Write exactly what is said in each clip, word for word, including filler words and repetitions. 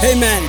Hey man,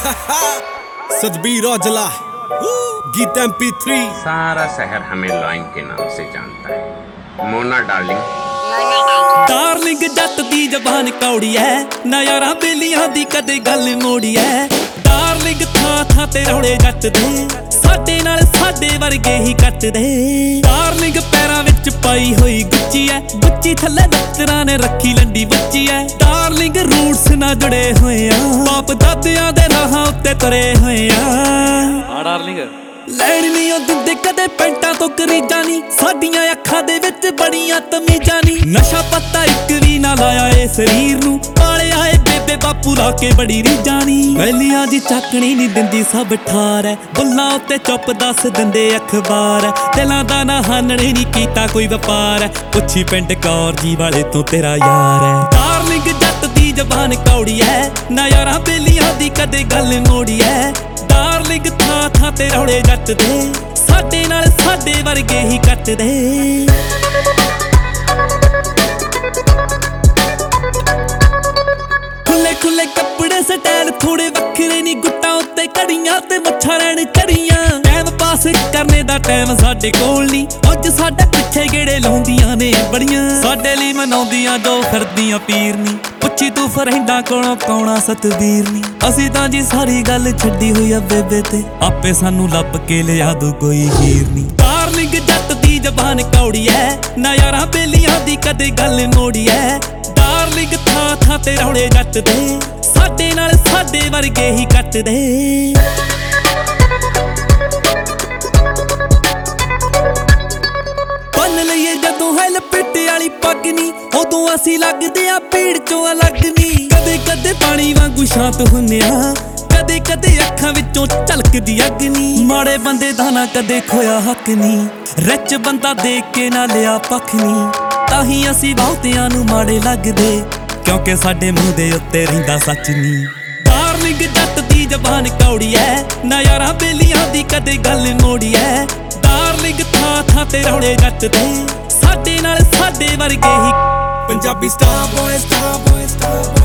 सदबीर Aujla, गीत M P three. सारा शहर हमें लॉइन के नाम से जानता है। मोना डार्लिंग, डार्लिंग जट दी जबान कौड़ी है, नयारा बेलियां दी कदे गल मोड़ी है। डार्लिंग था था ते रौले जट दे, साडे नाल साडे वर्गे ही कट दे। डार्लिंग पैरां विच पाई होई गुच्ची है, गुच्ची थल्ले दफ्तरां ने रखी लंडी बच्ची है। डार्लिंग रूट्स ना जुड़े होए आ, बाप दादियां दे राहां उत्ते तुरे होए आ। हां डार्लिंग ਲੈਣ ਨਹੀਂ ਉਹ ਦਿੰਦੇ ਕਦੇ ਪੈਂਟਾਂ ਤੋਂ ਕਰੀਜਾਂ ਨੀ, ਸਾਡੀਆਂ ਅੱਖਾਂ ਦੇ ਵਿੱਚ ਬੜੀਆਂ ਤਮੀਜ਼ਾਂ ਨੀ। ਨਸ਼ਾ ਪੱਤਾ ਇੱਕ ਵੀ ਨਾ ਲਾਇਆ ਏ ਸਰੀਰ ਨੂੰ, ਪਾਲਿਆ ਏ ਬੇਬੇ ਬਾਪੂ ਲਾ ਕੇ ਬੜੀ ਰੀਝਾਂ ਨੀ। ਵੈਲੀਆਂ ਦੀ ਚਾਕਣੀ ਨਹੀਂ ਦਿੰਦੀ ਸਭ ਠਾਰ ਐ, ਬੁੱਲਾਂ ਉੱਤੇ ਚੁੱਪ ਦੱਸ ਦਿੰਦੇ ਅਖਬਾਰ ਐ। ਦਿਲਾਂ ਦਾ ਨਾ ਹਾਨਣੇ ਨਹੀਂ ਕੀਤਾ ਕੋਈ ਵਪਾਰ ਐ, ਪੁੱਛੀ ਪਿੰਡ ਕੌਰ ਜੀ ਵਾਲੇ ਤੋਂ ਤੇਰਾ ਯਾਰ ਐ। ਡਾਰਲਿੰਗ ਜੱਟ ਦੀ ਜ਼ਬਾਨ ਕੌੜੀ ਐ, ਨਾ ਯਾਰਾਂ ਬੇਲੀਆਂ ਦੀ ਕਦੇ ਗੱਲ ਮੋੜੀ ਐ। डार्लिंग था था ते रौले जट दे, साडे नाल साडे वर्गे ही कट दे। खुले खुले कपड़े स्टाइल थोड़े वखरे नी, गुट्टां उत्ते कड़ियां ते मुच्छां रैण चढ़ियां। टाइम पास करने दा टाइम साडे कोल नी, अज साडे पिछे गेड़े लाउंदियां ने बड़ियां। साडे लई मनाउंदियां जो फिरदियां पीर नी, पुछी तू फरेंडा कोलों कौना सतबीर नी। असी तां जी सारी गल छड्डी होई आ बेबे ते, आपे सानू लभ के लिया दू कोई हीर नी। डार्लिंग जट दी जबान कौड़ी है, ना यारां बेलियां दी कदे गल मोड़ी है। डार्लिंग था था ते रौले जट दे, साडे नाल साडे वर्गे ही कट दे। बन लईए जदों है लपेटे वाली पग नी, उदों असी लगदे आ भीड़ चों अलग नी। कदे कदे पानी वांगू शांत हुन्ने आ, कदे कदे अखां विचों झलकदी अग नी। माड़े बंदे दा ना कदे खोया हक नी, रिच बंदा देख के ना लिया पख नी। ताही असी बहुतियां नू माड़े लगदे, क्योंकि साडे मूंह दे उत्ते रहिंदा सच नी। डार्लिंग जट दी जबान कौड़ी है, ना यारां बेलियां दी कदे गल मोड़ी है। डार्लिंग था था ते रौले जट दे, साडे नाल साडे वर्गे ही। Punjabi star boy star boy star